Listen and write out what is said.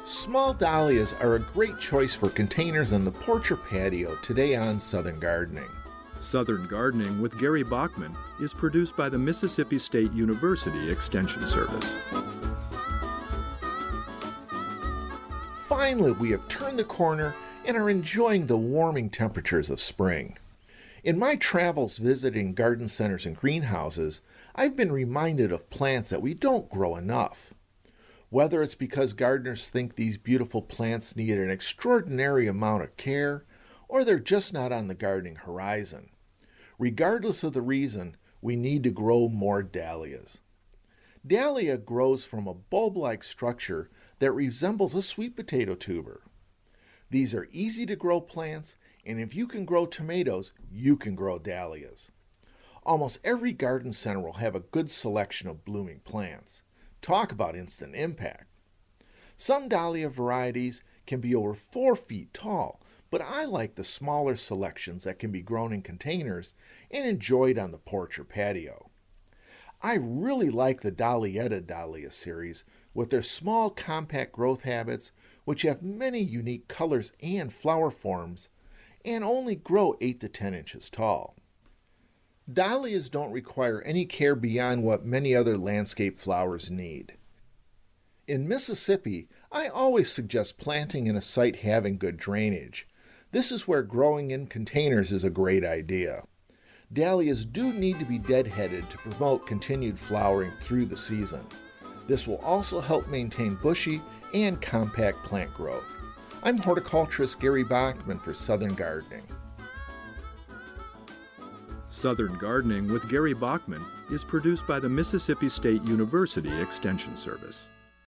Small dahlias are a great choice for containers on the porch or patio today on Southern Gardening. Southern Gardening with Gary Bachman is produced by the Mississippi State University Extension Service. Finally, we have turned the corner and are enjoying the warming temperatures of spring. In my travels visiting garden centers and greenhouses, I've been reminded of plants that we don't grow enough. Whether it's because gardeners think these beautiful plants need an extraordinary amount of care, or they're just not on the gardening horizon. Regardless of the reason, we need to grow more dahlias. Dahlia grows from a bulb-like structure that resembles a sweet potato tuber. These are easy to grow plants, and if you can grow tomatoes, you can grow dahlias. Almost every garden center will have a good selection of blooming plants. Talk about instant impact. Some dahlia varieties can be over 4 feet tall, but I like the smaller selections that can be grown in containers and enjoyed on the porch or patio. I really like the Dahlietta Dahlia series with their small compact growth habits, which have many unique colors and flower forms, and only grow 8 to 10 inches tall. Dahlias don't require any care beyond what many other landscape flowers need. In Mississippi, I always suggest planting in a site having good drainage. This is where growing in containers is a great idea. Dahlias do need to be deadheaded to promote continued flowering through the season. This will also help maintain bushy and compact plant growth. I'm horticulturist Gary Bachman for Southern Gardening. Southern Gardening with Gary Bachman is produced by the Mississippi State University Extension Service.